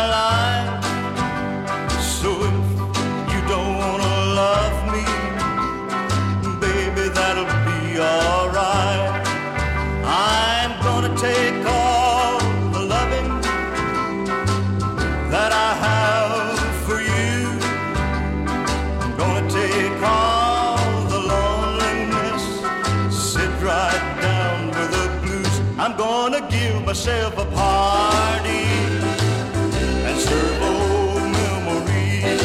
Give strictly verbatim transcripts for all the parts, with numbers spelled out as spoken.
life. So if you don't wanna love me, baby, that'll be alright. I'm gonna take all the loving that I have for you. I'm gonna take all the loneliness, sit right down with the blues. I'm gonna give myself a party and serve old memories.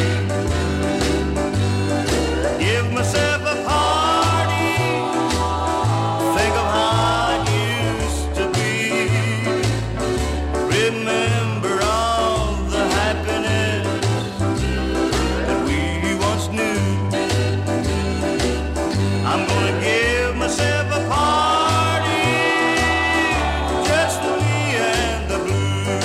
Give myself a party, think of how it used to be. Remember all the happiness that we once knew. I'm gonna give myself a party, just me and the blues.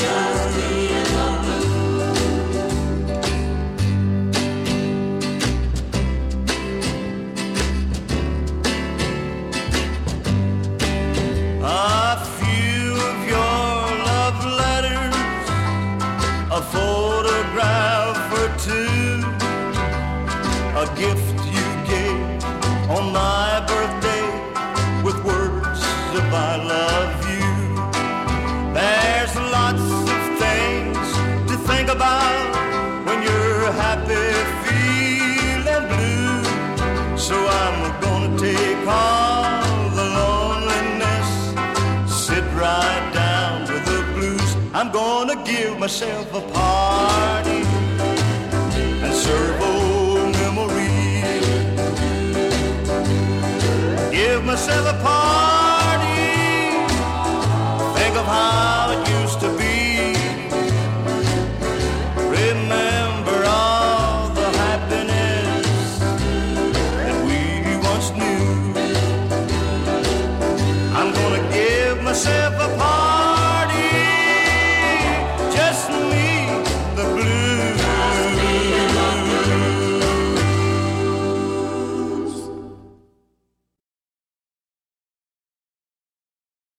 A few of your love letters, a photograph or two, a gift you gave on my birthday with words of I love you. There's lots of things to think about when you're happy, feeling blue. So I'm gonna take all the loneliness, sit right down with the blues. I'm gonna give myself a party and serve old memories. Give myself a party